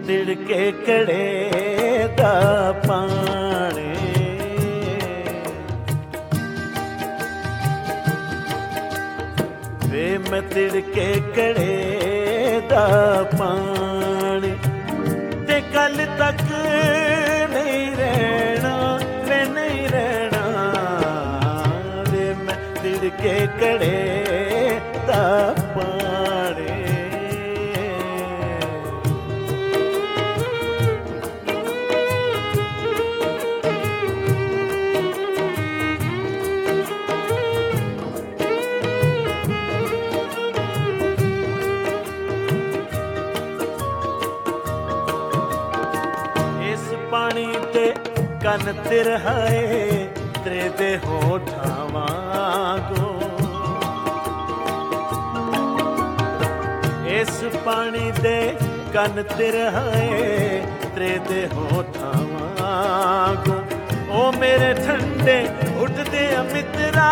तिड़के कड़े दा पानी, वे मैं तिड़के कड़े दा पानी, ते कल तक नहीं रहना, वे नहीं रहना, वे मैं तिड़के कड़े दा पानी। पानी ते कन तिरहाए तेरे दे होठां वांगू, इस पानी दे कन तिरहाए तेरे दे होठां वांगू, ओ मेरे ठंडे उठदे मित्रा,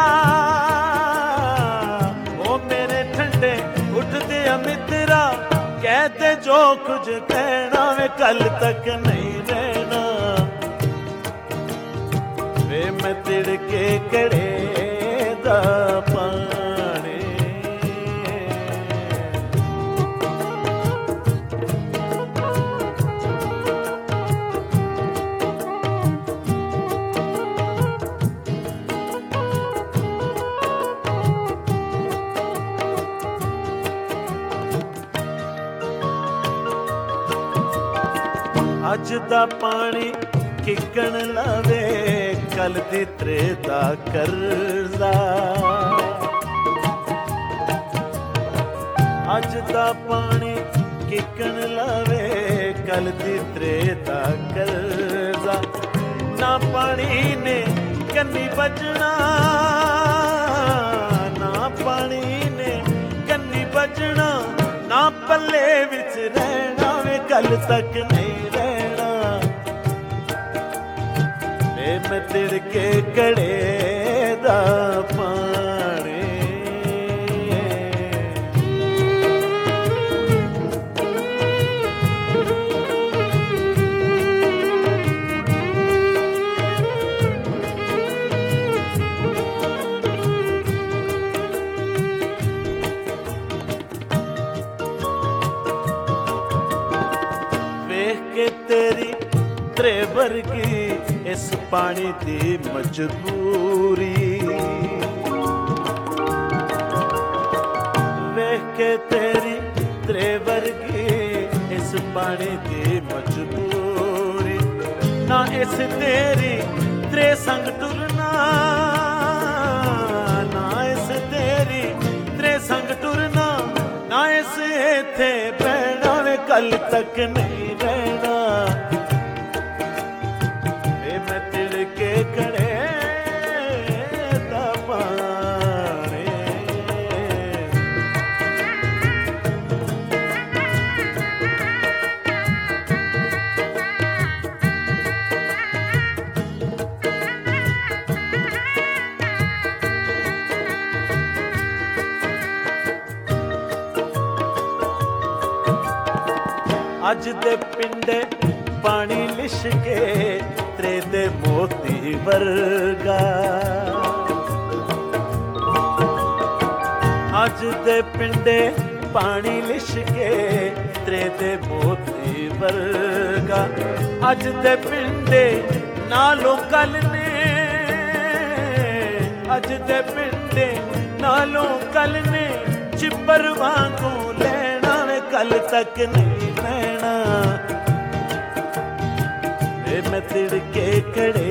ओ मेरे ठंडे उठदे मित्रा, कहते जो कुछ कहना वे कल तक नहीं रहना, वे मैं तिड़के कड़े दा पानी। अज दा पानी किकण लावे कल दी त्रे दा करजा, अज दा पानी किकण लावे कल दी त्रे दा करजा, ना पानी ने कन्नी बजना, ना पानी ने कन्नी बजना, ना पल्ले विच रहना वे कल तक नहीं रहना, वे मैं तिड़के कड़े दा पानी। वेख के तेरी त्रे वर्गी इस पानी दी मजबूरी, वेख के तेरी त्रे वर्गी इस पानी दी मजबूरी, ना इस तेरी त्रे संग टुरना, ना इस तेरी त्रे संग टुरना, ना इस इत्थे बहना वे कल तक नहीं रहना, वे मैं तिड़के कड़े दा पानी। अज दे पिंडे पानी लिशके त्रे दे मोती वर्गा, अज दे पिंडे पानी लिशके त्रे दे मोती वर्गा, अज दे पिंडे नालों कल ने, अज दे पिंडे नालों कल ने, चिपर वांगू लेना वे कल तक नहीं रहना, वे मैं तिड़के कड़े